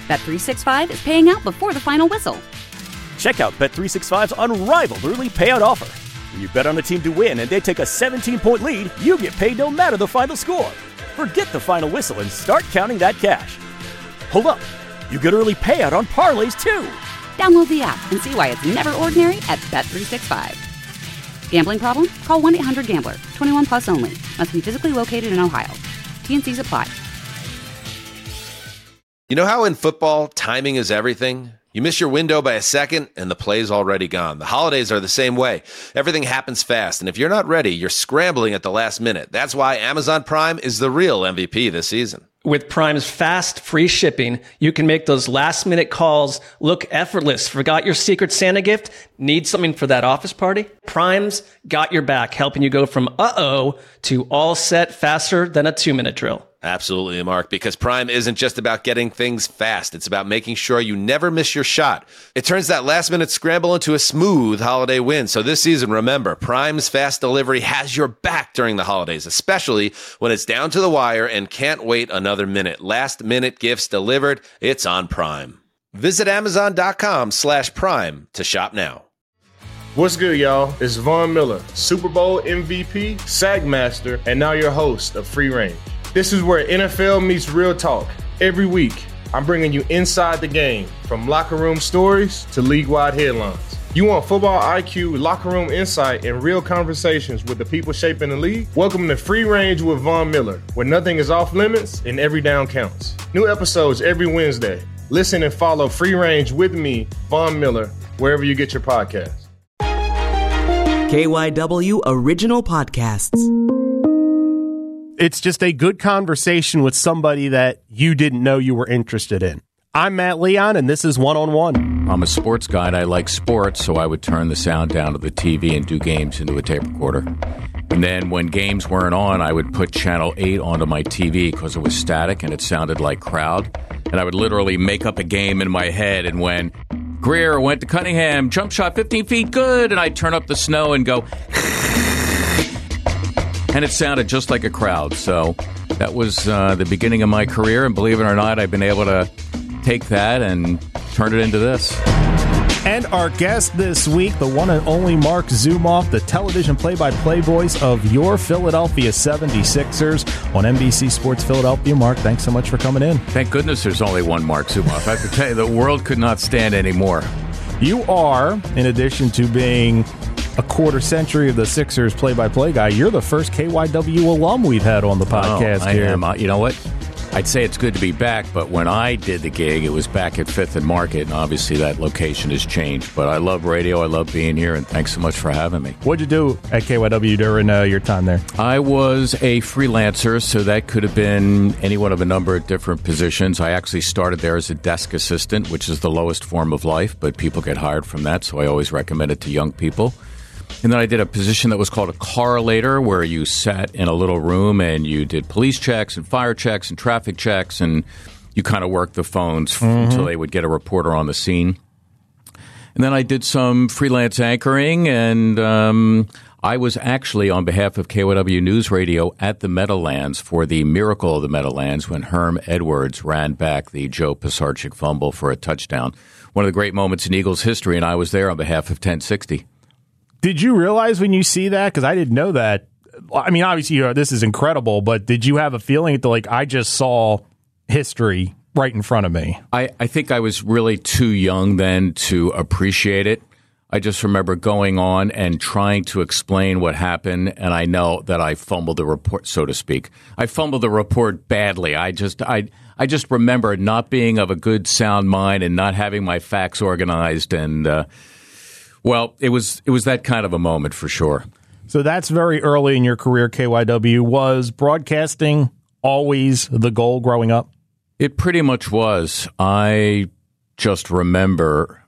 Bet365 is paying out before the final whistle. Check out Bet365's unrivaled early payout offer. When you bet on a team to win and they take a 17-point lead, you get paid no matter the final score. Forget the final whistle and start counting that cash. Hold up. You get early payout on parlays, too. Download the app and see why it's never ordinary at Bet365. Gambling problem? Call 1-800-GAMBLER. 21 plus only. Must be physically located in Ohio. T&Cs apply. You know how in football, timing is everything? You miss your window by a second, and the play's already gone. The holidays are the same way. Everything happens fast, and if you're not ready, you're scrambling at the last minute. That's why Amazon Prime is the real MVP this season. With Prime's fast, free shipping, you can make those last-minute calls look effortless. Forgot your Secret Santa gift? Need something for that office party? Prime's got your back, helping you go from uh-oh to all set faster than a 2-minute drill. Absolutely, Mark, because Prime isn't just about getting things fast. It's about making sure you never miss your shot. It turns that last-minute scramble into a smooth holiday win. So this season, remember, Prime's fast delivery has your back during the holidays, especially when it's down to the wire and can't wait another minute. Last-minute gifts delivered, it's on Prime. Visit Amazon.com/Prime to shop now. What's good, y'all? It's Von Miller, Super Bowl MVP, Sack Master, and now your host of Free Range. This is where NFL meets real talk. Every week, I'm bringing you inside the game, from locker room stories to league-wide headlines. You want football IQ, locker room insight, and real conversations with the people shaping the league? Welcome to Free Range with Von Miller, where nothing is off limits and every down counts. New episodes every Wednesday. Listen and follow Free Range with me, Von Miller, wherever you get your podcasts. KYW Original Podcasts. It's just a good conversation with somebody that you didn't know you were interested in. I'm Matt Leon, and this is One-on-One. I'm a sports guy, and I like sports, so I would turn the sound down to the TV and do games into a tape recorder. And then when games weren't on, I would put Channel 8 onto my TV because it was static and it sounded like crowd. And I would literally make up a game in my head, and when Greer went to Cunningham, jump shot 15 feet, good, and I'd turn up the snow and go... And it sounded just like a crowd. So that was the beginning of my career. And believe it or not, I've been able to take that and turn it into this. And our guest this week, the one and only Mark Zumoff, the television play-by-play voice of your Philadelphia 76ers on NBC Sports Philadelphia. Mark, thanks so much for coming in. Thank goodness there's only one Mark Zumoff. I have to tell you, the world could not stand anymore. You are, in addition to being a quarter century of the Sixers play-by-play guy, you're the first KYW alum we've had on the podcast here. I am. You know what? I'd say it's good to be back, but when I did the gig, it was back at 5th and Market, and obviously that location has changed. But I love radio. I love being here, and thanks so much for having me. What'd you do at KYW during your time there? I was a freelancer, so that could have been any one of a number of different positions. I actually started there as a desk assistant, which is the lowest form of life, but people get hired from that, so I always recommend it to young people. And then I did a position that was called a correlator, where you sat in a little room and you did police checks and fire checks and traffic checks, and you kind of worked the phones until they would get a reporter on the scene. And then I did some freelance anchoring, and I was actually on behalf of KYW News Radio at the Meadowlands for the Miracle of the Meadowlands when Herm Edwards ran back the Joe Pisarcik fumble for a touchdown. One of the great moments in Eagles history, and I was there on behalf of 1060. Did you realize when you see that? Because I didn't know that. I mean, obviously, this is incredible, but did you have a feeling that, I just saw history right in front of me? I think I was really too young then to appreciate it. I just remember going on and trying to explain what happened, and I know that I fumbled the report, so to speak. I fumbled the report badly. I just remember not being of a good, sound mind and not having my facts organized, and well, it was that kind of a moment for sure. So that's very early in your career, KYW. Was broadcasting always the goal growing up? It pretty much was. I just remember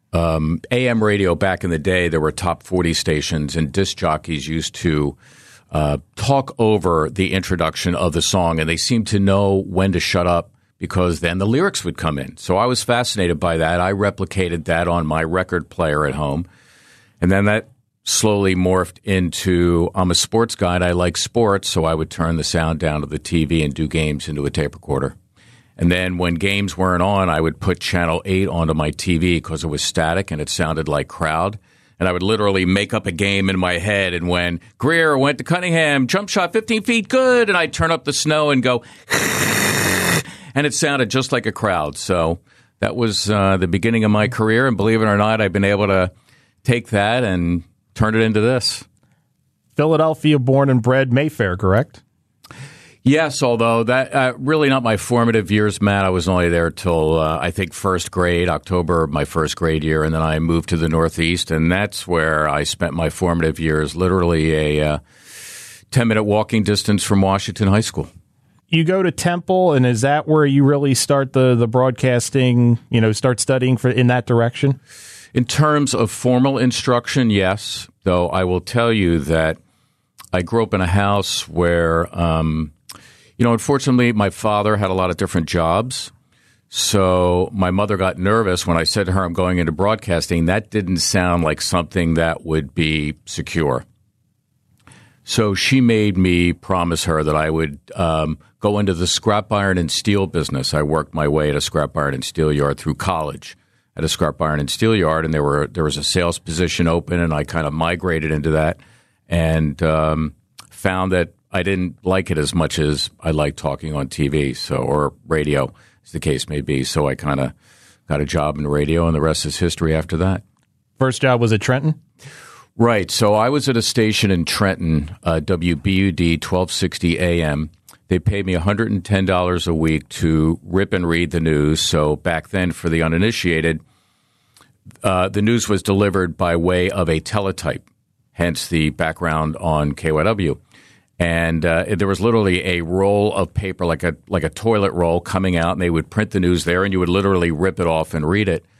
AM radio back in the day. There were top 40 stations, and disc jockeys used to talk over the introduction of the song, and they seemed to know when to shut up, because then the lyrics would come in. So I was fascinated by that. I replicated that on my record player at home. And then that slowly morphed into, I'm a sports guy and I like sports, so I would turn the sound down to the TV and do games into a tape recorder. And then when games weren't on, I would put Channel 8 onto my TV because it was static and it sounded like crowd. And I would literally make up a game in my head. And when Greer went to Cunningham, jump shot 15 feet, good. And I'd turn up the snow and go, and it sounded just like a crowd. So that was the beginning of my career. And believe it or not, I've been able to take that and turn it into this. Philadelphia born and bred, Mayfair, correct? Yes, although that really not my formative years, Matt. I was only there till, I think, first grade, October of my first grade year, and then I moved to the Northeast, and that's where I spent my formative years, literally a 10-minute walking distance from Washington High School. You go to Temple, and is that where you really start the broadcasting, start studying in that direction? In terms of formal instruction, yes, though I will tell you that I grew up in a house where unfortunately, my father had a lot of different jobs. So my mother got nervous when I said to her, I'm going into broadcasting. That didn't sound like something that would be secure. So she made me promise her that I would go into the scrap iron and steel business. I worked my way at a scrap iron and steel yard through college at a scrap iron and steel yard. And there was a sales position open, and I kind of migrated into that and found that I didn't like it as much as I liked talking on TV, or radio, as the case may be. So I kind of got a job in radio, and the rest is history after that. First job was at Trenton? Right. So I was at a station in Trenton, WBUD 1260 AM. They paid me $110 a week to rip and read the news. So back then, for the uninitiated, the news was delivered by way of a teletype, hence the background on KYW. And there was literally a roll of paper, like a toilet roll, coming out, and they would print the news there, and you would literally rip it off and read it.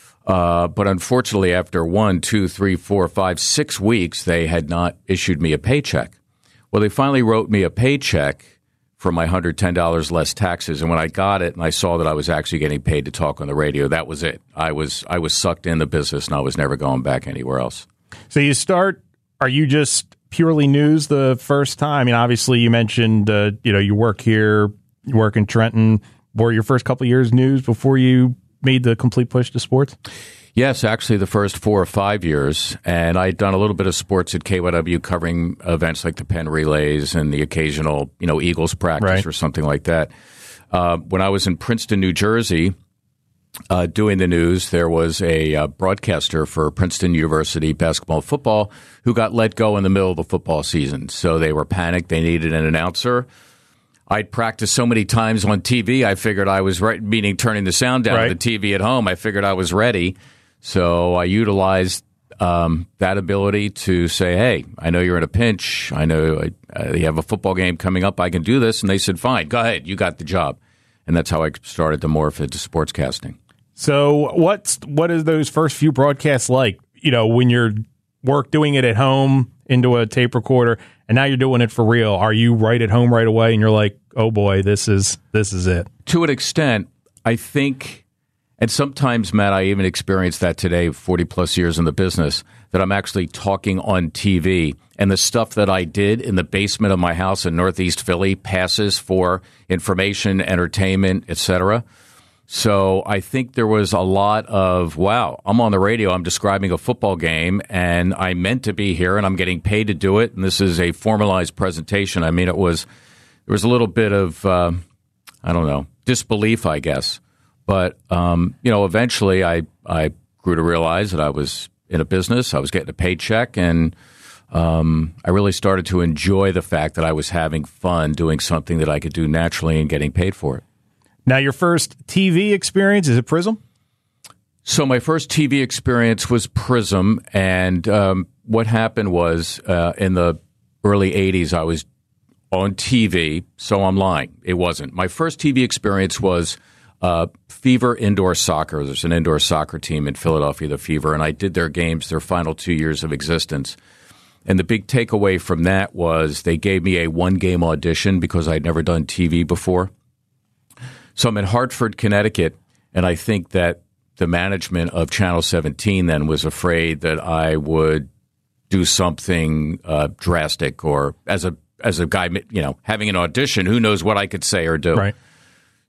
But unfortunately, after 1, 2, 3, 4, 5, 6 weeks, they had not issued me a paycheck. Well, they finally wrote me a paycheck for my $110 less taxes, and when I got it and I saw that I was actually getting paid to talk on the radio, that was it. I was sucked in the business, and I was never going back anywhere else. So you start. Are you just purely news the first time? I mean, obviously, you mentioned, you work here, you work in Trenton. Were your first couple of years news before you made the complete push to sports? Yes, actually, the first 4 or 5 years. And I'd done a little bit of sports at KYW, covering events like the Penn Relays and the occasional, Eagles practice or something like that. When I was in Princeton, New Jersey, doing the news, there was a broadcaster for Princeton University basketball and football who got let go in the middle of the football season. So they were panicked. They needed an announcer. I'd practiced so many times on TV, I figured I was right, meaning turning the sound down to the TV at home. I figured I was ready. So I utilized that ability to say, hey, I know you're in a pinch. I know you have a football game coming up. I can do this. And they said, fine, go ahead. You got the job. And that's how I started to morph into sportscasting. So what is those first few broadcasts like? When you're doing it at home into a tape recorder, and now you're doing it for real. Are you right at home right away, and you're like, oh boy, this is it? To an extent, I think, and sometimes, Matt, I even experienced that today, 40 plus years in the business, that I'm actually talking on TV, and the stuff that I did in the basement of my house in Northeast Philly passes for information, entertainment, etc. So I think there was a lot of, wow, I'm on the radio, I'm describing a football game, and I meant to be here, and I'm getting paid to do it, and this is a formalized presentation. I mean, there was a little bit of, disbelief, I guess. But, eventually I grew to realize that I was in a business, I was getting a paycheck, and I really started to enjoy the fact that I was having fun doing something that I could do naturally and getting paid for it. Now, your first TV experience, is it Prism? So my first TV experience was Prism, and what happened was in the early 80s, I was on TV, so I'm lying. It wasn't. My first TV experience was Fever Indoor Soccer. There's an indoor soccer team in Philadelphia, the Fever, and I did their games, their final 2 years of existence. And the big takeaway from that was they gave me a one-game audition because I'd never done TV before. So I'm in Hartford, Connecticut, and I think that the management of Channel 17 then was afraid that I would do something drastic, or as a guy, having an audition, who knows what I could say or do. Right.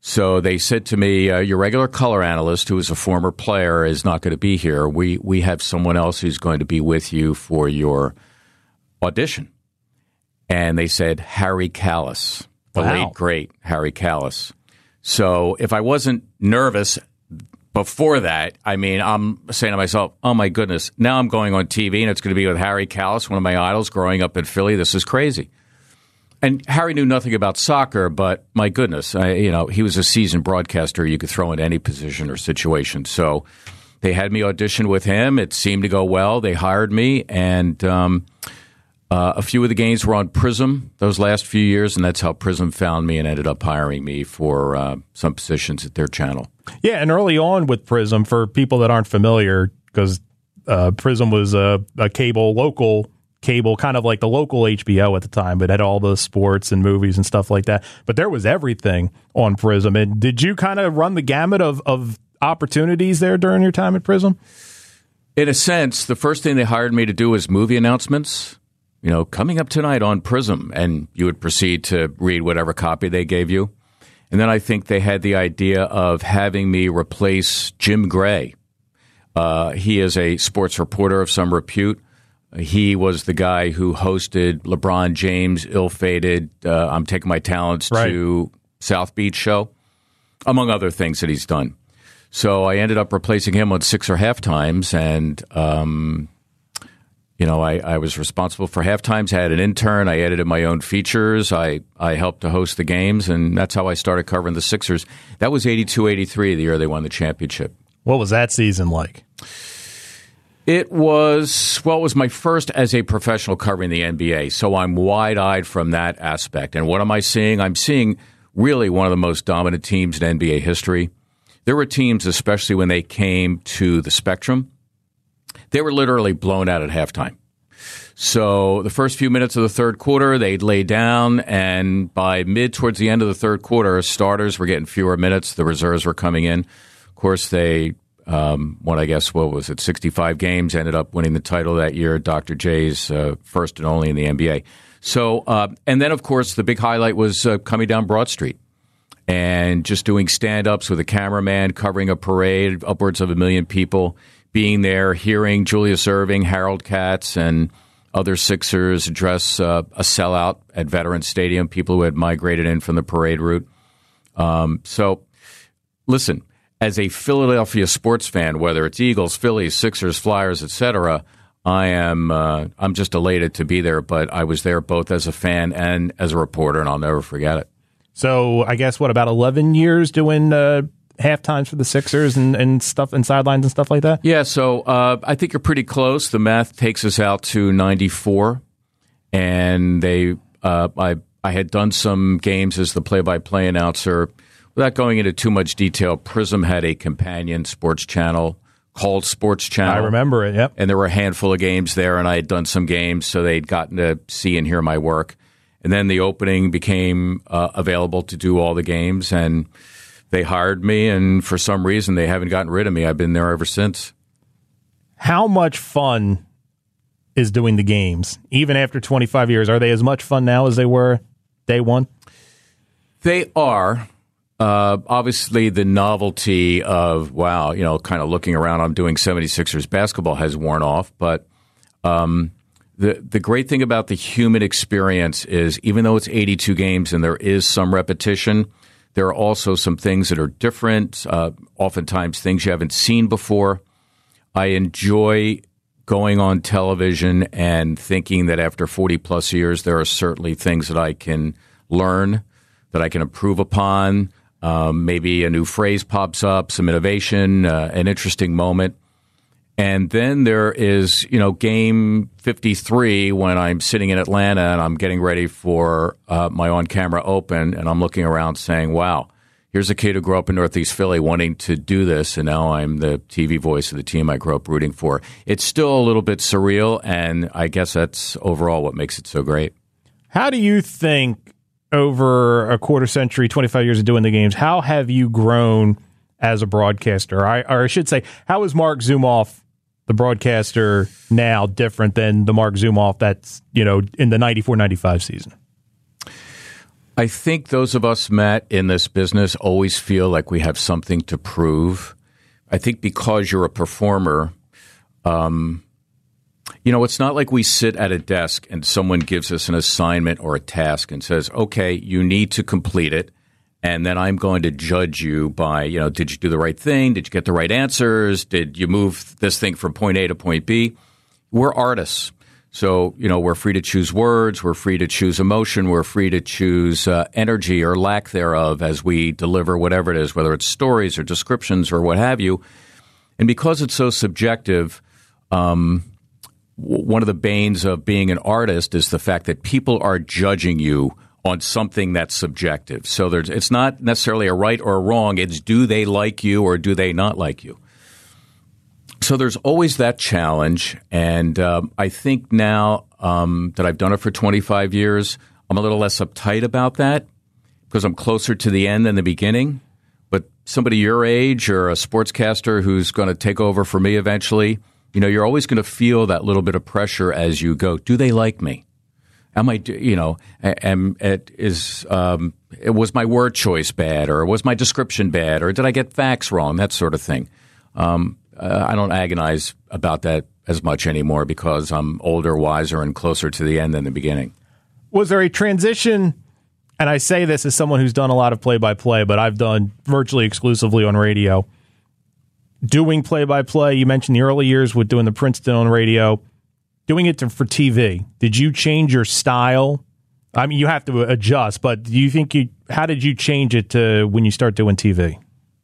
So they said to me, your regular color analyst, who is a former player, is not going to be here. We have someone else who's going to be with you for your audition. And they said Harry Kalas, the late, great Harry Kalas. So if I wasn't nervous before that, I mean, I'm saying to myself, oh, my goodness, now I'm going on TV, and it's going to be with Harry Kalas, one of my idols growing up in Philly. This is crazy. And Harry knew nothing about soccer, but my goodness, he was a seasoned broadcaster you could throw in any position or situation. So they had me audition with him. It seemed to go well. They hired me, and a few of the games were on Prism those last few years, and that's how Prism found me and ended up hiring me for some positions at their channel. Yeah, and early on with Prism, for people that aren't familiar, because Prism was a local cable, kind of like the local HBO at the time, but had all the sports and movies and stuff like that. But there was everything on Prism. And did you kind of run the gamut of opportunities there during your time at Prism? In a sense, the first thing they hired me to do was movie announcements. Coming up tonight on Prism, and you would proceed to read whatever copy they gave you. And then I think they had the idea of having me replace Jim Gray. He is a sports reporter of some repute. He was the guy who hosted LeBron James' ill-fated I'm Taking My Talents to South Beach show, among other things that he's done. So I ended up replacing him on Sixer halftimes, and I was responsible for halftimes. I had an intern. I edited my own features. I helped to host the games, and that's how I started covering the Sixers. That was 82-83, the year they won the championship. What was that season like? It was my first as a professional covering the NBA, so I'm wide-eyed from that aspect. And what am I seeing? I'm seeing really one of the most dominant teams in NBA history. There were teams, especially when they came to the Spectrum, they were literally blown out at halftime. So the first few minutes of the third quarter, they'd lay down, and by towards the end of the third quarter, starters were getting fewer minutes. The reserves were coming in. Of course, they won, 65 games, ended up winning the title that year, Dr. J's first and only in the NBA. So, and then, of course, the big highlight was coming down Broad Street and just doing stand-ups with a cameraman, covering a parade, upwards of 1 million people, being there, hearing Julius Erving, Harold Katz, and other Sixers address a sellout at Veterans Stadium, people who had migrated in from the parade route. So, listen, as a Philadelphia sports fan, whether it's Eagles, Phillies, Sixers, Flyers, etc., I'm just elated to be there. But I was there both as a fan and as a reporter, and I'll never forget it. So I guess about 11 years doing halftimes for the Sixers and stuff and sidelines and stuff like that? Yeah, so I think you're pretty close. The math takes us out to 94, and I had done some games as the play-by-play announcer. Without going into too much detail, Prism had a companion sports channel called Sports Channel. I remember it, yep. And there were a handful of games there, and I had done some games, so they'd gotten to see and hear my work. And then the opening became available to do all the games, and they hired me, and for some reason they haven't gotten rid of me. I've been there ever since. How much fun is doing the games, even after 25 years? Are they as much fun now as they were day one? They are. Obviously, the novelty of, kind of looking around, I'm doing 76ers basketball has worn off. But the great thing about the human experience is, even though it's 82 games and there is some repetition, there are also some things that are different, oftentimes things you haven't seen before. I enjoy going on television and thinking that after 40-plus years, there are certainly things that I can learn, that I can improve upon. Maybe a new phrase pops up, some innovation, an interesting moment. And then there is, game 53 when I'm sitting in Atlanta and I'm getting ready for my on-camera open, and I'm looking around saying, wow, here's a kid who grew up in Northeast Philly wanting to do this, and now I'm the TV voice of the team I grew up rooting for. It's still a little bit surreal, and I guess that's overall what makes it so great. How do you think, over a quarter century, 25 years of doing the games, how have you grown as a broadcaster? Or I should say, how is Mark Zumoff, the broadcaster, now different than the Mark Zumoff that's, in the 94-95 season? I think those of us, Matt, in this business always feel like we have something to prove. I think because you're a performer, it's not like we sit at a desk and someone gives us an assignment or a task and says, okay, you need to complete it. And then I'm going to judge you by, did you do the right thing? Did you get the right answers? Did you move this thing from point A to point B? We're artists. So, we're free to choose words. We're free to choose emotion. We're free to choose energy or lack thereof as we deliver whatever it is, whether it's stories or descriptions or what have you. And because it's so subjective, one of the banes of being an artist is the fact that people are judging you on something that's subjective. So it's not necessarily a right or a wrong. It's do they like you or do they not like you? So there's always that challenge. And I think now that I've done it for 25 years, I'm a little less uptight about that because I'm closer to the end than the beginning. But somebody your age or a sportscaster who's going to take over for me eventually, you're always going to feel that little bit of pressure as you go. Do they like me? Am I, was my word choice bad, or was my description bad, or did I get facts wrong? That sort of thing. I don't agonize about that as much anymore because I'm older, wiser, and closer to the end than the beginning. Was there a transition? And I say this as someone who's done a lot of play-by-play, but I've done virtually exclusively on radio. Doing play-by-play, you mentioned the early years with doing the Princeton on radio. Doing it for TV, did you change your style? I mean, you have to adjust, but do you think how did you change it to when you start doing TV?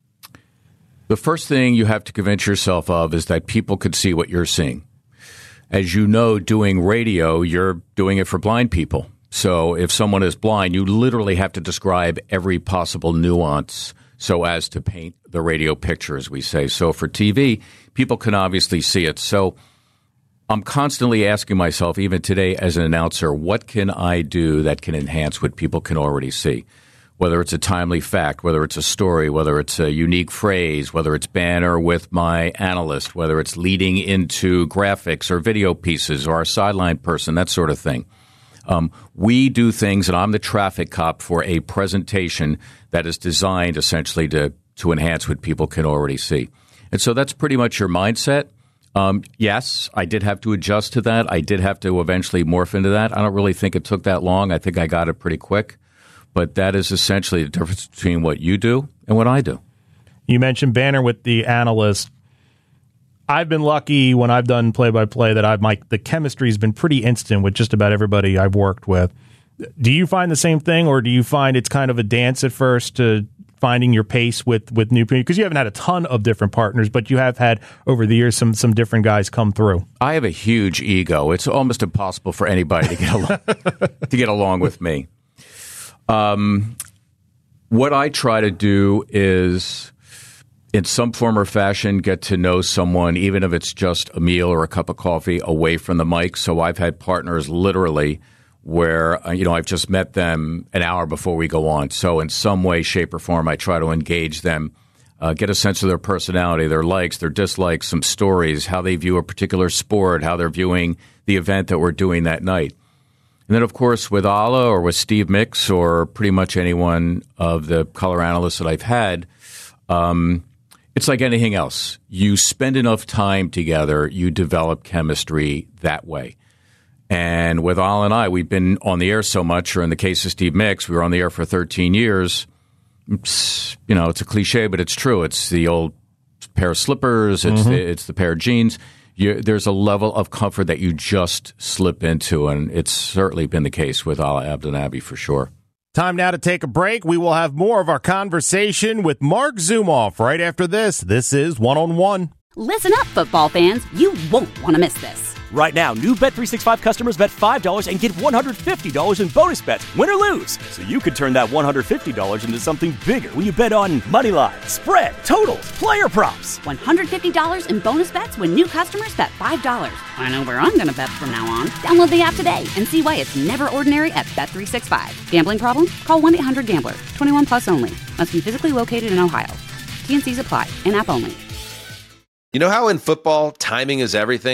The first thing you have to convince yourself of is that people could see what you're seeing. As you know, doing radio, you're doing it for blind people. So if someone is blind, you literally have to describe every possible nuance so as to paint the radio picture, as we say. So for TV, people can obviously see it. So I'm constantly asking myself, even today as an announcer, what can I do that can enhance what people can already see? Whether it's a timely fact, whether it's a story, whether it's a unique phrase, whether it's banner with my analyst, whether it's leading into graphics or video pieces or our sideline person, that sort of thing. We do things, and I'm the traffic cop for a presentation that is designed essentially to enhance what people can already see. And so that's pretty much your mindset. Yes, I did have to adjust to that. I did have to eventually morph into that. I don't really think it took that long. I think I got it pretty quick. But that is essentially the difference between what you do and what I do. You mentioned banner with the analyst. I've been lucky when I've done play-by-play that the chemistry's been pretty instant with just about everybody I've worked with. Do you find the same thing, or do you find it's kind of a dance at first to finding your pace with new people? Because you haven't had a ton of different partners, but you have had over the years some different guys come through. I have a huge ego. It's almost impossible for anybody to get along, to get along with me. What I try to do is, in some form or fashion, get to know someone, even if it's just a meal or a cup of coffee away from the mic. So I've had partners literally where, I've just met them an hour before we go on. So in some way, shape, or form, I try to engage them, get a sense of their personality, their likes, their dislikes, some stories, how they view a particular sport, how they're viewing the event that we're doing that night. And then, of course, with Ala or with Steve Mix or pretty much anyone of the color analysts that I've had, it's like anything else. You spend enough time together, you develop chemistry that way. And with Ala and I, we've been on the air so much, or in the case of Steve Mix, we were on the air for 13 years. It's a cliche, but it's true. It's the old pair of slippers. It's the pair of jeans. There's a level of comfort that you just slip into, and it's certainly been the case with Ala Abdelnaby for sure. Time now to take a break. We will have more of our conversation with Mark Zumoff right after this. This is One-on-One. Listen up, football fans. You won't want to miss this. Right now, new Bet365 customers bet $5 and get $150 in bonus bets, win or lose. So you could turn that $150 into something bigger when you bet on money line, spread, totals, player props. $150 in bonus bets when new customers bet $5. I know where I'm going to bet from now on. Download the app today and see why it's never ordinary at Bet365. Gambling problem? Call 1-800-GAMBLER. 21 plus only. Must be physically located in Ohio. T&Cs apply. In-app only. You know how in football, timing is everything?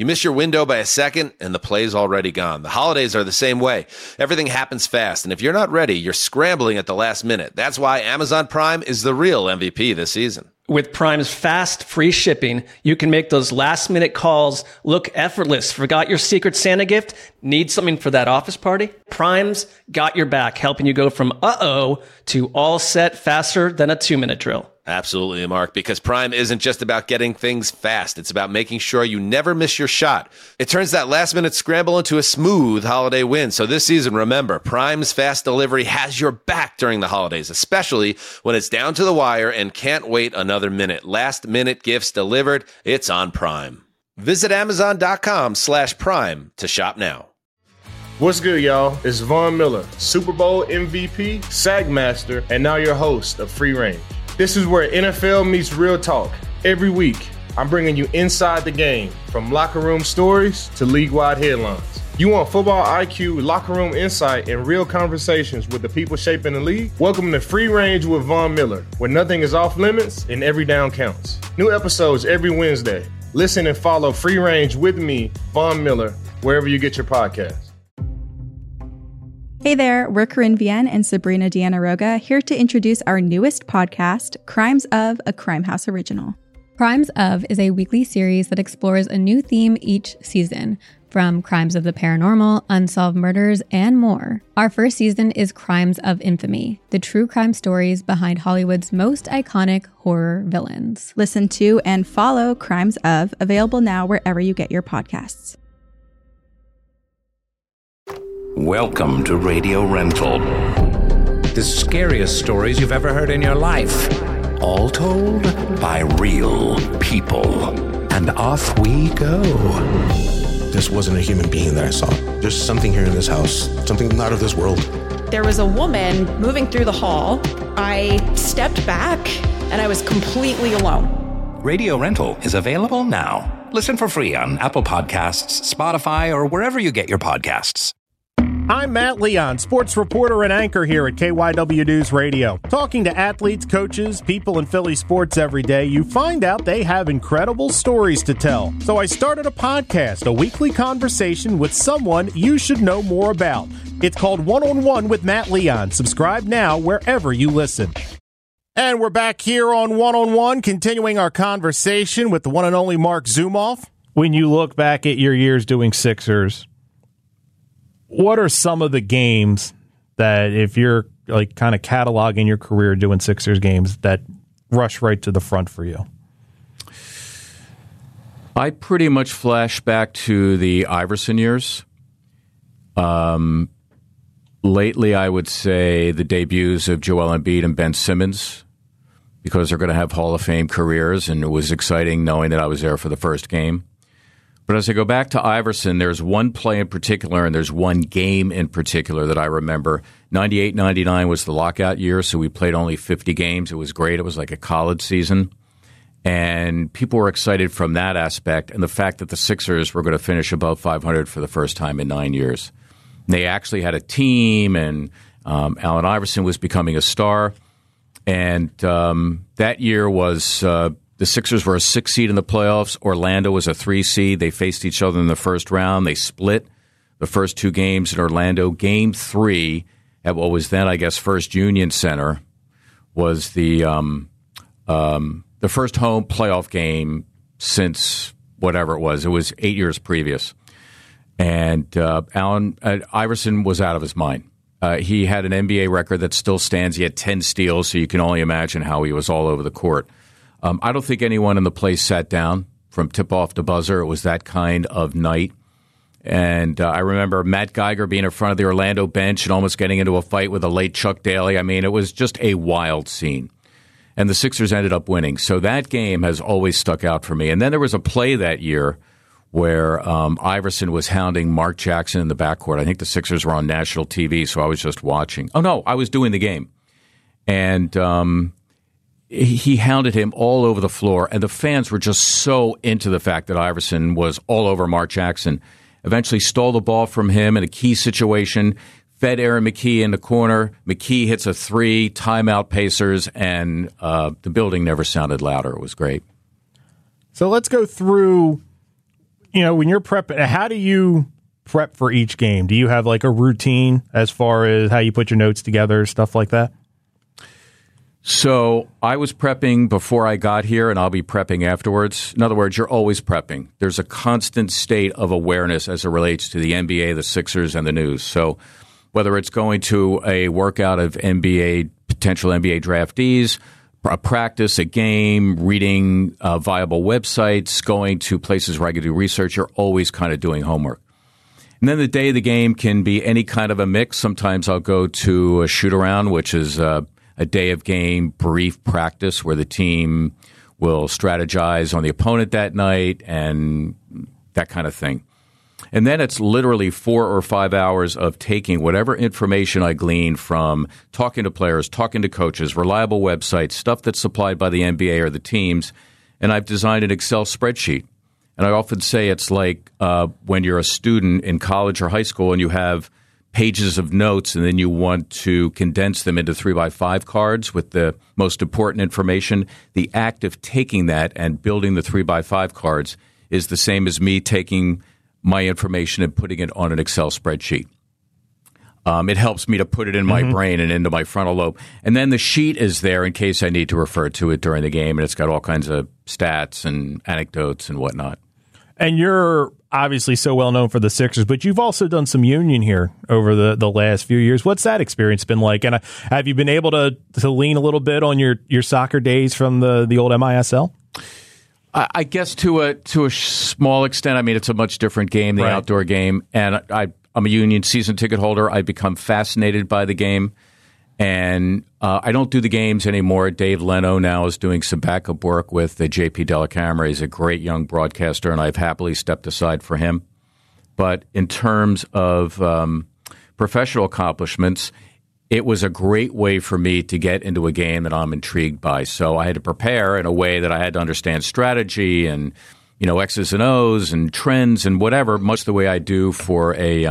You miss your window by a second, and the play's already gone. The holidays are the same way. Everything happens fast, and if you're not ready, you're scrambling at the last minute. That's why Amazon Prime is the real MVP this season. With Prime's fast, free shipping, you can make those last-minute calls look effortless. Forgot your Secret Santa gift? Need something for that office party? Prime's got your back, helping you go from uh-oh to all set faster than a 2-minute drill. Absolutely, Mark, because Prime isn't just about getting things fast. It's about making sure you never miss your shot. It turns that last-minute scramble into a smooth holiday win. So this season, remember, Prime's fast delivery has your back during the holidays, especially when it's down to the wire and can't wait another minute. Last-minute gifts delivered, it's on Prime. Visit Amazon.com/Prime to shop now. What's good, y'all? It's Von Miller, Super Bowl MVP, SAG Master, and now your host of Free Range. This is where NFL meets real talk. Every week, I'm bringing you inside the game, from locker room stories to league-wide headlines. You want football IQ, locker room insight, and real conversations with the people shaping the league? Welcome to Free Range with Von Miller, where nothing is off limits and every down counts. New episodes every Wednesday. Listen and follow Free Range with me, Von Miller, wherever you get your podcasts. Hey there, we're Corinne Vienne and Sabrina Diana-Roga here to introduce our newest podcast, Crimes of, a Crime House original. Crimes of is a weekly series that explores a new theme each season, from crimes of the paranormal, unsolved murders, and more. Our first season is Crimes of Infamy, the true crime stories behind Hollywood's most iconic horror villains. Listen to and follow Crimes of, available now wherever you get your podcasts. Welcome to Radio Rental. The scariest stories you've ever heard in your life. All told by real people. And off we go. This wasn't a human being that I saw. There's something here in this house. Something not of this world. There was a woman moving through the hall. I stepped back and I was completely alone. Radio Rental is available now. Listen for free on Apple Podcasts, Spotify, or wherever you get your podcasts. I'm Matt Leon, sports reporter and anchor here at KYW News Radio. Talking to athletes, coaches, people in Philly sports every day, you find out they have incredible stories to tell. So I started a podcast, a weekly conversation with someone you should know more about. It's called One-on-One with Matt Leon. Subscribe now wherever you listen. And we're back here on One-on-One, continuing our conversation with the one and only Mark Zumoff. When you look back at your years doing Sixers, what are some of the games that, if you're like kind of cataloging your career doing Sixers games, that rush right to the front for you? I pretty much flash back to the Iverson years. Lately, I would say the debuts of Joel Embiid and Ben Simmons, because they're going to have Hall of Fame careers, and it was exciting knowing that I was there for the first game. But as I go back to Iverson, there's one play in particular and there's one game in particular that I remember. 98-99 was the lockout year, so we played only 50 games. It was great. It was like a college season. And people were excited from that aspect and the fact that the Sixers were going to finish above 500 for the first time in 9 years. And they actually had a team, and Allen Iverson was becoming a star. And that year was the Sixers were a 6 seed in the playoffs. Orlando was a 3 seed. They faced each other in the first round. They split the first 2 games in Orlando. Game 3 at what was then, I guess, First Union Center was the first home playoff game since whatever it was. It was 8 years previous. And Iverson was out of his mind. He had an NBA record that still stands. He had 10 steals, so you can only imagine how he was all over the court. I don't think anyone in the place sat down from tip-off to buzzer. It was that kind of night. And I remember Matt Geiger being in front of the Orlando bench and almost getting into a fight with the late Chuck Daly. I mean, it was just a wild scene. And the Sixers ended up winning. So that game has always stuck out for me. And then there was a play that year where Iverson was hounding Mark Jackson in the backcourt. I think the Sixers were on national TV, so I was just watching. Oh, no, I was doing the game. And he hounded him all over the floor, and the fans were just so into the fact that Iverson was all over Mark Jackson. Eventually stole the ball from him in a key situation, fed Aaron McKie in the corner. McKie hits a 3, timeout Pacers, and the building never sounded louder. It was great. So let's go through When you're prepping, how do you prep for each game? Do you have like a routine as far as how you put your notes together, stuff like that? So I was prepping before I got here, and I'll be prepping afterwards. In other words, you're always prepping. There's a constant state of awareness as it relates to the NBA, the Sixers, and the news. So whether it's going to a workout of potential NBA draftees, a practice, a game, reading viable websites, going to places where I can do research, you're always kind of doing homework. And then the day of the game can be any kind of a mix. Sometimes I'll go to a shoot-around, which is a day of game brief practice where the team will strategize on the opponent that night and that kind of thing. And then it's literally 4 or 5 hours of taking whatever information I glean from talking to players, talking to coaches, reliable websites, stuff that's supplied by the NBA or the teams, and I've designed an Excel spreadsheet. And I often say it's like when you're a student in college or high school and you have pages of notes and then you want to condense them into 3x5 cards with the most important information. The act of taking that and building the 3x5 cards is the same as me taking my information and putting it on an Excel spreadsheet. It helps me to put it in my brain and into my frontal lobe. And then the sheet is there in case I need to refer to it during the game, and it's got all kinds of stats and anecdotes and whatnot. And you're obviously so well known for the Sixers, but you've also done some Union here over the last few years. What's that experience been like? And have you been able to lean a little bit on your soccer days from the old MISL? I guess to a small extent. I mean, it's a much different game, the outdoor game, and I'm a Union season ticket holder. I've become fascinated by the game, and I don't do the games anymore. Dave Leno now is doing some backup work with JP Dellacamera. He's a great young broadcaster, and I've happily stepped aside for him. But in terms of professional accomplishments, it was a great way for me to get into a game that I'm intrigued by. So I had to prepare in a way that I had to understand strategy and X's and O's and trends and whatever, much the way I do for a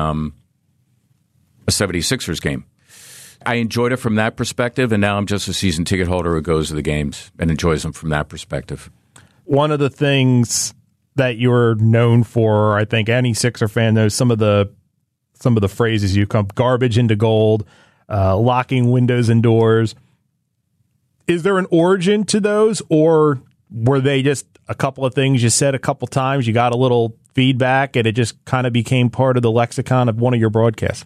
76ers game. I enjoyed it from that perspective, and now I'm just a season ticket holder who goes to the games and enjoys them from that perspective. One of the things that you're known for, I think any Sixer fan knows some of the phrases you come garbage into gold, locking windows and doors. Is there an origin to those, or were they just a couple of things you said a couple times, you got a little feedback, and it just kind of became part of the lexicon of one of your broadcasts?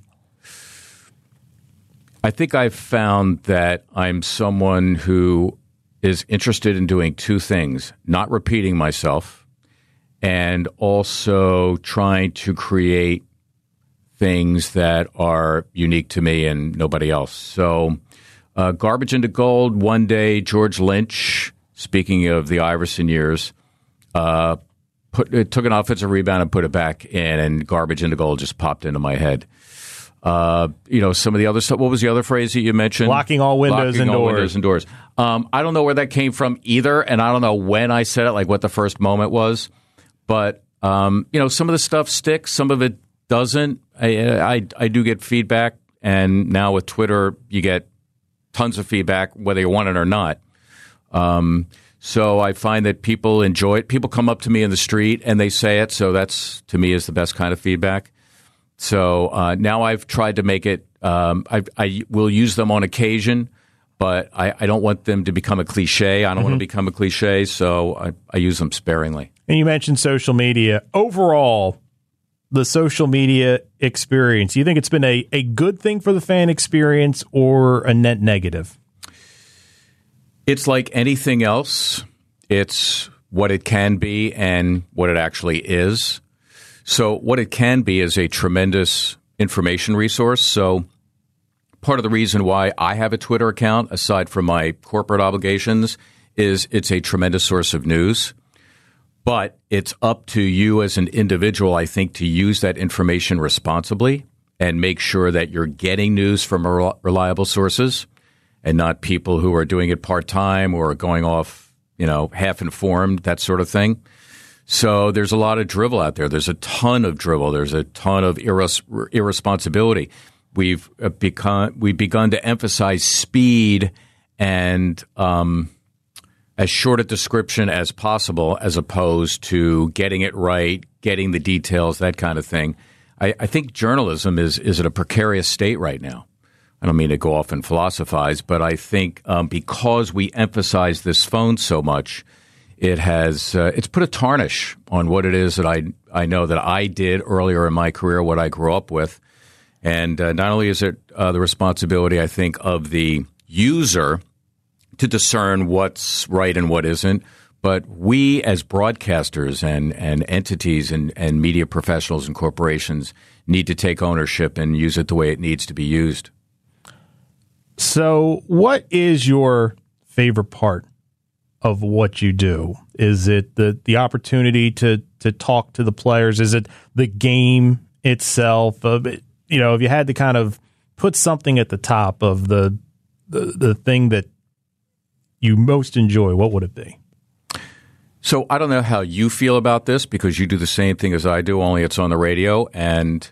I think I've found that I'm someone who is interested in doing two things, not repeating myself and also trying to create things that are unique to me and nobody else. So garbage into gold, one day George Lynch, speaking of the Iverson years, took an offensive rebound and put it back in, and garbage into gold just popped into my head. Some of the other stuff. What was the other phrase that you mentioned? Locking all windows and doors. I don't know where that came from either, and I don't know when I said it, like what the first moment was. But, some of the stuff sticks, some of it doesn't. I do get feedback, and now with Twitter, you get tons of feedback, whether you want it or not. So I find that people enjoy it. People come up to me in the street, and they say it, so that's, to me, is the best kind of feedback. So now I've tried to make it, I will use them on occasion, but I don't want them to become a cliche. I don't want to become a cliche, so I use them sparingly. And you mentioned social media. Overall, the social media experience, you think it's been a good thing for the fan experience or a net negative? It's like anything else. It's what it can be and what it actually is. So what it can be is a tremendous information resource. So part of the reason why I have a Twitter account, aside from my corporate obligations, is it's a tremendous source of news. But it's up to you as an individual, I think, to use that information responsibly and make sure that you're getting news from reliable sources and not people who are doing it part-time or going off, half-informed, that sort of thing. So there's a lot of drivel out there. There's a ton of drivel. There's a ton of irresponsibility. We've begun to emphasize speed and as short a description as possible, as opposed to getting it right, getting the details, that kind of thing. I think journalism is in a precarious state right now. I don't mean to go off and philosophize, but I think because we emphasize this phone so much, it's put a tarnish on what it is that I know that I did earlier in my career, what I grew up with. And not only is it the responsibility, I think, of the user to discern what's right and what isn't, but we as broadcasters and entities and media professionals and corporations need to take ownership and use it the way it needs to be used. So what is your favorite part of what you do? Is it the opportunity to talk to the players? Is it the game itself? If you had to kind of put something at the top of the thing that you most enjoy, what would it be? So I don't know how you feel about this because you do the same thing as I do, only it's on the radio and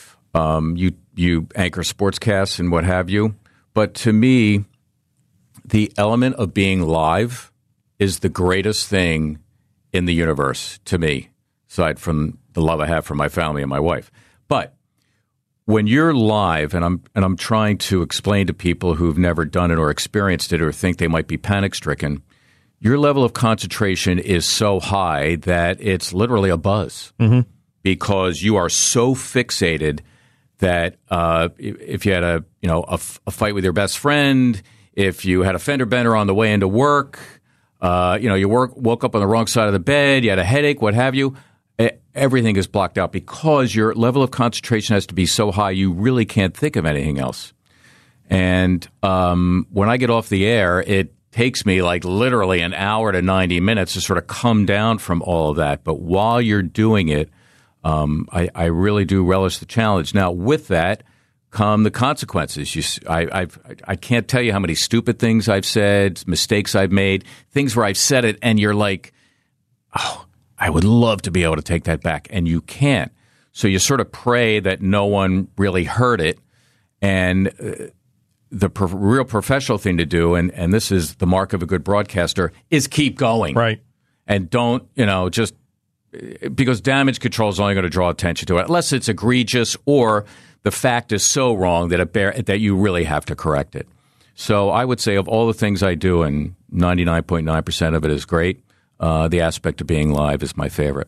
you anchor sportscasts and what have you. But to me, the element of being live is the greatest thing in the universe to me, aside from the love I have for my family and my wife. But when you're live, and I'm trying to explain to people who've never done it or experienced it or think they might be panic-stricken, your level of concentration is so high that it's literally a buzz because you are so fixated that if you had a fight with your best friend, if you had a fender bender on the way into work, you woke up on the wrong side of the bed, you had a headache, what have you, everything is blocked out because your level of concentration has to be so high you really can't think of anything else. And when I get off the air, it takes me like literally an hour to 90 minutes to sort of come down from all of that. But while you're doing it, I really do relish the challenge. Now, with that come the consequences. I can't tell you how many stupid things I've said, mistakes I've made, things where I've said it and you're like, oh, I would love to be able to take that back. And you can't. So you sort of pray that no one really heard it. And the real professional thing to do, and this is the mark of a good broadcaster, is keep going. Right. And don't, just because damage control is only going to draw attention to it, unless it's egregious or the fact is so wrong that you really have to correct it. So I would say of all the things I do, and 99.9% of it is great, the aspect of being live is my favorite.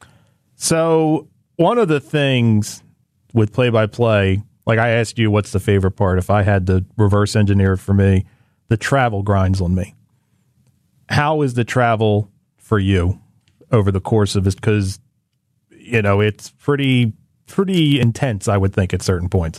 So one of the things with play-by-play, like I asked you what's the favorite part, if I had to reverse engineer it for me, the travel grinds on me. How is the travel for you over the course of this? Because, it's pretty intense, I would think, at certain points.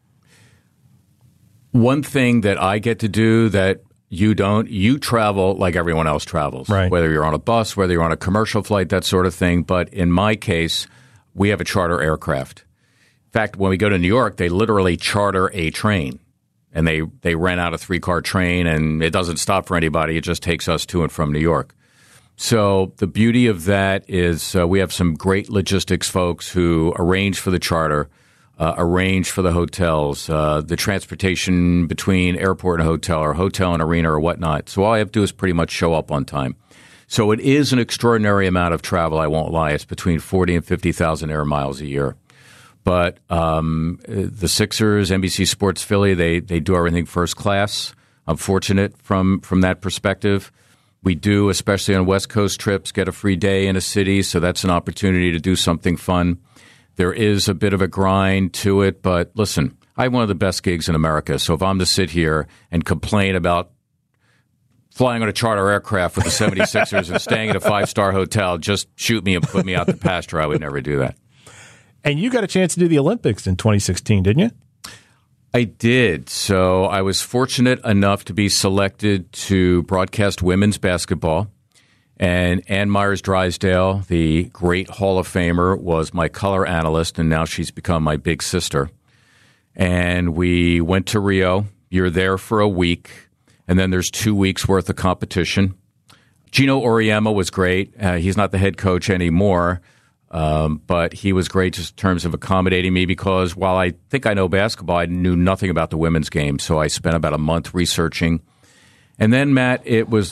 One thing that I get to do that you don't, you travel like everyone else travels, right? Whether you're on a bus, whether you're on a commercial flight, that sort of thing. But in my case, we have a charter aircraft. In fact, when we go to New York, they literally charter a train. And they rent out a 3-car train, and it doesn't stop for anybody. It just takes us to and from New York. So the beauty of that is we have some great logistics folks who arrange for the charter, arrange for the hotels, the transportation between airport and hotel or hotel and arena or whatnot. So all I have to do is pretty much show up on time. So it is an extraordinary amount of travel, I won't lie. It's between 40 and 50,000 air miles a year. But the Sixers, NBC Sports Philly, they do everything first class. I'm fortunate from that perspective. We do, especially on West Coast trips, get a free day in a city, so that's an opportunity to do something fun. There is a bit of a grind to it, but listen, I have one of the best gigs in America, so if I'm to sit here and complain about flying on a charter aircraft with the 76ers and staying at a 5-star hotel, just shoot me and put me out to pasture. I would never do that. And you got a chance to do the Olympics in 2016, didn't you? I did. So I was fortunate enough to be selected to broadcast women's basketball. And Ann Myers-Drysdale, the great Hall of Famer, was my color analyst, and now she's become my big sister. And we went to Rio. You're there for a week, and then there's 2 weeks' worth of competition. Gino Auriemma was great. He's not the head coach anymore. But he was great just in terms of accommodating me because while I think I know basketball, I knew nothing about the women's game. So I spent about a month researching. And then, Matt, it was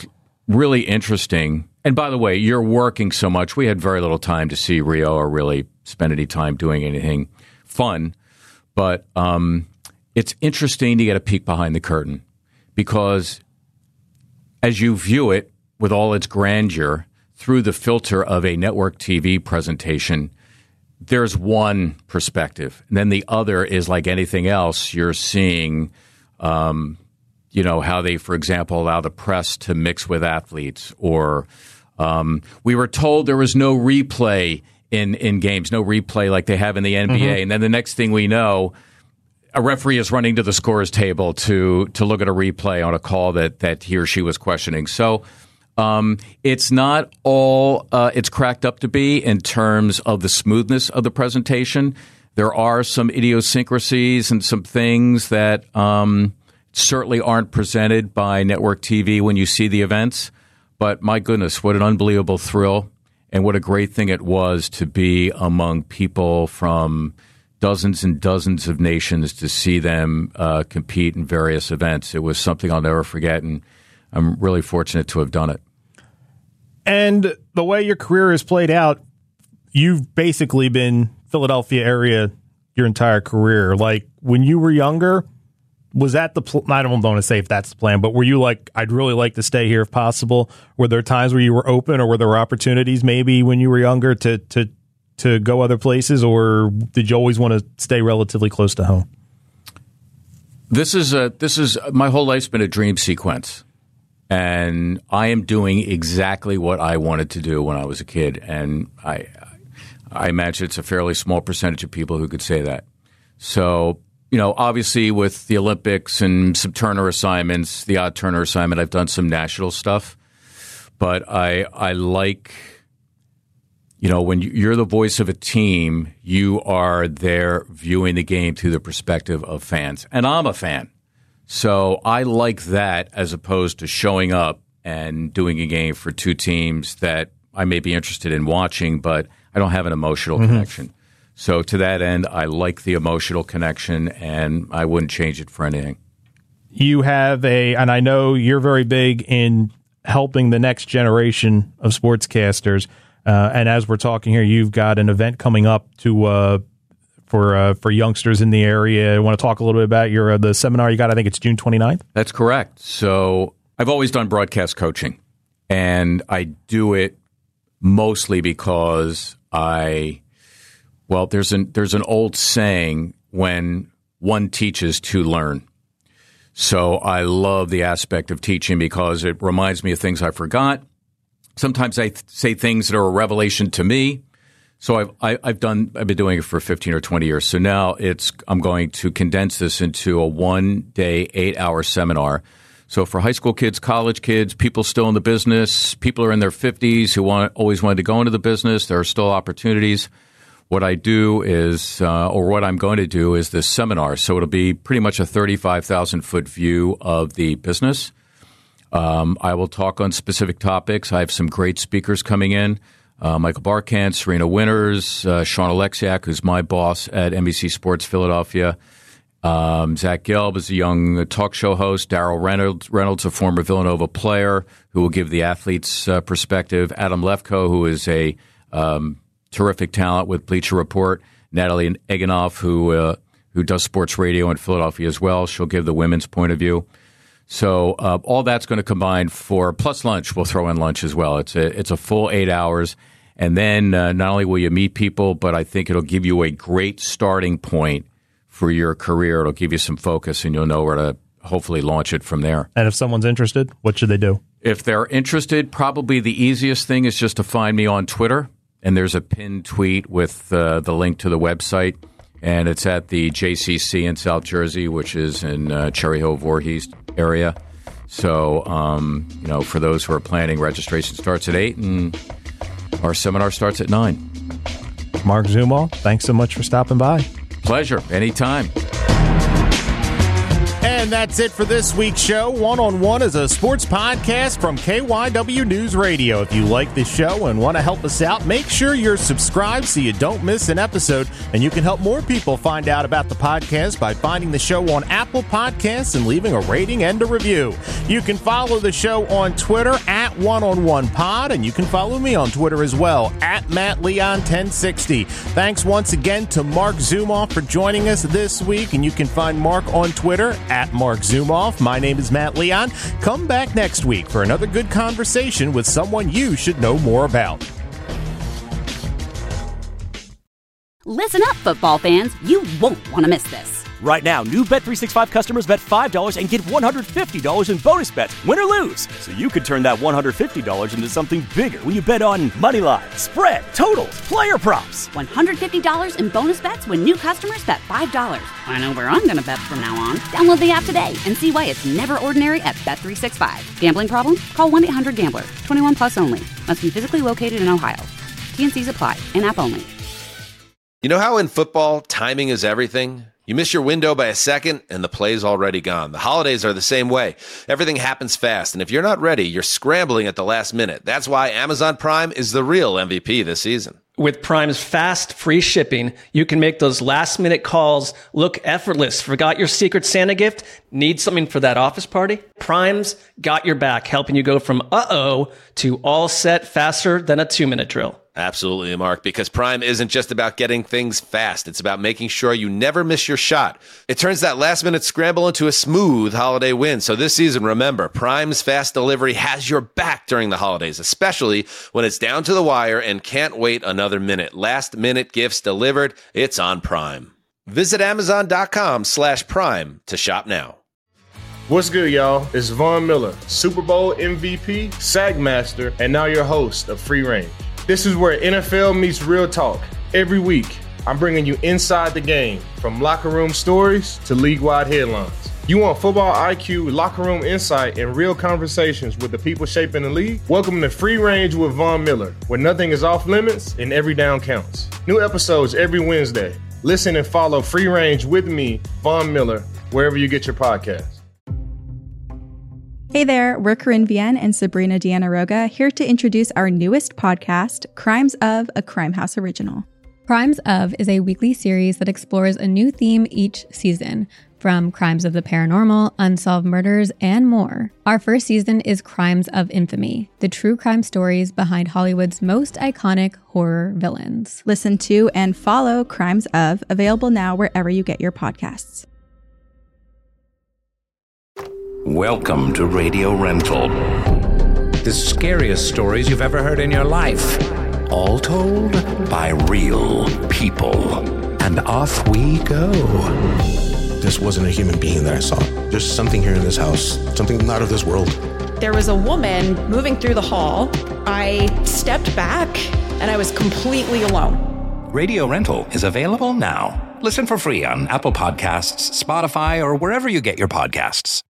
really interesting. And by the way, you're working so much. We had very little time to see Rio or really spend any time doing anything fun. But it's interesting to get a peek behind the curtain because as you view it with all its grandeur through the filter of a network TV presentation, there's one perspective. And then the other is like anything else. You're seeing, how they, for example, allow the press to mix with athletes. Or we were told there was no replay in games, no replay like they have in the NBA. Mm-hmm. And then the next thing we know, a referee is running to the scorer's table to look at a replay on a call that he or she was questioning. So it's not all it's cracked up to be in terms of the smoothness of the presentation. There are some idiosyncrasies and some things that certainly aren't presented by network TV when you see the events. But my goodness, what an unbelievable thrill and what a great thing it was to be among people from dozens and dozens of nations to see them compete in various events. It was something I'll never forget, and I'm really fortunate to have done it. And the way your career has played out, you've basically been Philadelphia area your entire career. Like, when you were younger, was that the I don't want to say if that's the plan, but were you like, I'd really like to stay here if possible? Were there times where you were open, or were there opportunities maybe when you were younger to go other places, or did you always want to stay relatively close to home? This is my whole life's been a dream sequence, and I am doing exactly what I wanted to do when I was a kid, and I imagine it's a fairly small percentage of people who could say that. So, obviously with the Olympics and some Turner assignments, the odd Turner assignment, I've done some national stuff, but I like. When you're the voice of a team, you are there viewing the game through the perspective of fans. And I'm a fan. So I like that as opposed to showing up and doing a game for two teams that I may be interested in watching, but I don't have an emotional connection. So to that end, I like the emotional connection, and I wouldn't change it for anything. You have and I know you're very big in helping the next generation of sportscasters. And as we're talking here, you've got an event coming up for youngsters in the area. I want to talk a little bit about the seminar you got. I think it's June 29th. That's correct. So I've always done broadcast coaching, and I do it mostly because there's an old saying, when one teaches, two learn. So I love the aspect of teaching because it reminds me of things I forgot. Sometimes I say things that are a revelation to me. So I've been doing it for 15 or 20 years. So now I'm going to condense this into a 1-day, 8-hour seminar. So for high school kids, college kids, people still in the business, people are in their 50s who always wanted to go into the business, there are still opportunities. What I do is, or what I'm going to do is this seminar. So it'll be pretty much a 35,000-foot view of the business. I will talk on specific topics. I have some great speakers coming in. Michael Barkant, Serena Winters, Sean Alexiak, who's my boss at NBC Sports Philadelphia. Zach Gelb is a young talk show host. Darryl Reynolds, a former Villanova player, who will give the athletes' perspective. Adam Lefkoe, who is a terrific talent with Bleacher Report. Natalie Eganoff, who does sports radio in Philadelphia as well. She'll give the women's point of view. So all that's going to combine plus lunch. We'll throw in lunch as well. It's a full 8 hours. And then not only will you meet people, but I think it'll give you a great starting point for your career. It'll give you some focus, and you'll know where to hopefully launch it from there. And if someone's interested, what should they do? If they're interested, probably the easiest thing is just to find me on Twitter. And there's a pinned tweet with the link to the website. And it's at the JCC in South Jersey, which is in Cherry Hill, Voorhees area. So, for those who are planning, registration starts at 8 and our seminar starts at 9. Marc Zumoff, thanks so much for stopping by. Pleasure. Anytime. And And that's it for this week's show. One-on-One is a sports podcast from KYW News Radio. If you like this show and want to help us out, make sure you're subscribed so you don't miss an episode. And you can help more people find out about the podcast by finding the show on Apple Podcasts and leaving a rating and a review. You can follow the show on Twitter at @OneOnOnePod, and you can follow me on Twitter as well at MattLeon1060. Thanks once again to Mark Zumoff for joining us this week, and you can find Mark on Twitter at Mark Zumoff. My name is Matt Leon. Come back next week for another good conversation with someone you should know more about. Listen up, football fans. You won't want to miss this. Right now, new Bet365 customers bet $5 and get $150 in bonus bets, win or lose. So you could turn that $150 into something bigger when you bet on money line, spread, totals, player props. $150 in bonus bets when new customers bet $5. I know where I'm going to bet from now on. Download the app today and see why it's never ordinary at Bet365. Gambling problem? Call 1-800-GAMBLER. 21 plus only. Must be physically located in Ohio. T&Cs apply. In-app only. You know how in football, timing is everything? You miss your window by a second, and the play's already gone. The holidays are the same way. Everything happens fast, and if you're not ready, you're scrambling at the last minute. That's why Amazon Prime is the real MVP this season. With Prime's fast, free shipping, you can make those last-minute calls look effortless. Forgot your Secret Santa gift? Need something for that office party? Prime's got your back, helping you go from uh-oh to all set faster than a 2-minute drill. Absolutely, Mark, because Prime isn't just about getting things fast. It's about making sure you never miss your shot. It turns that last-minute scramble into a smooth holiday win. So this season, remember, Prime's fast delivery has your back during the holidays, especially when it's down to the wire and can't wait another minute. Last-minute gifts delivered. It's on Prime. Visit Amazon.com/Prime to shop now. What's good, y'all? It's Von Miller, Super Bowl MVP, Sack Master, and now your host of Free Range. This is where NFL meets real talk. Every week, I'm bringing you inside the game, from locker room stories to league-wide headlines. You want football IQ, locker room insight, and real conversations with the people shaping the league? Welcome to Free Range with Von Miller, where nothing is off limits and every down counts. New episodes every Wednesday. Listen and follow Free Range with me, Von Miller, wherever you get your podcasts. Hey there, we're Corinne Vienne and Sabrina Diana-Roga here to introduce our newest podcast, Crimes of, a Crime House original. Crimes of is a weekly series that explores a new theme each season, from crimes of the paranormal, unsolved murders, and more. Our first season is Crimes of Infamy, the true crime stories behind Hollywood's most iconic horror villains. Listen to and follow Crimes of, available now wherever you get your podcasts. Welcome to Radio Rental. The scariest stories you've ever heard in your life. All told by real people. And off we go. This wasn't a human being that I saw. There's something here in this house, something not of this world. There was a woman moving through the hall. I stepped back and I was completely alone. Radio Rental is available now. Listen for free on Apple Podcasts, Spotify, or wherever you get your podcasts.